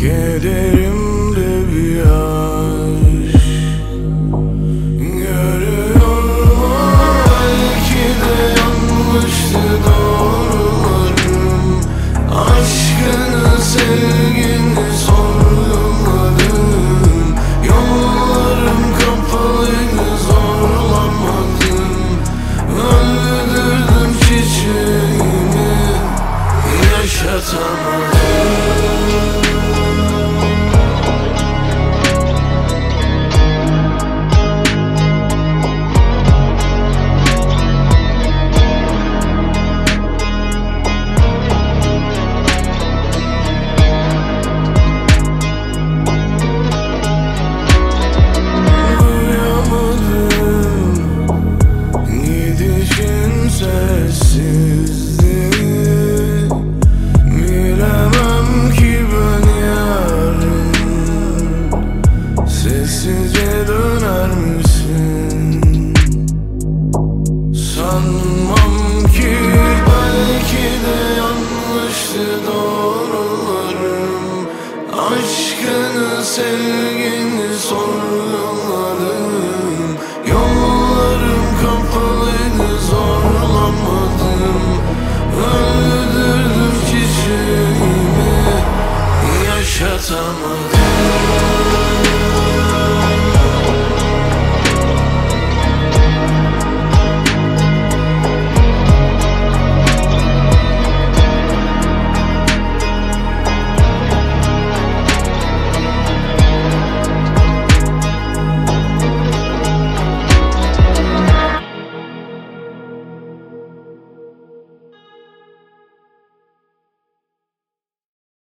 Kederimde bir aşk görüyorum. Belki de yanlıştı doğrularım. Aşkını, sevgini sorguladım. Yollarım kapalıydı, zorlamadım. Öldürdüm çiçeğimi, yaşatamadım. Sessizliği bilemem ki ben yarın. Sessizce döner misin? Sanmam ki, belki de yanlıştı doğrularım. Aşkını, sevgini sorguladım. Yollarım kapalıydı, zorlamadım. Öldürdüm çiçeğimi, yaşatamadım.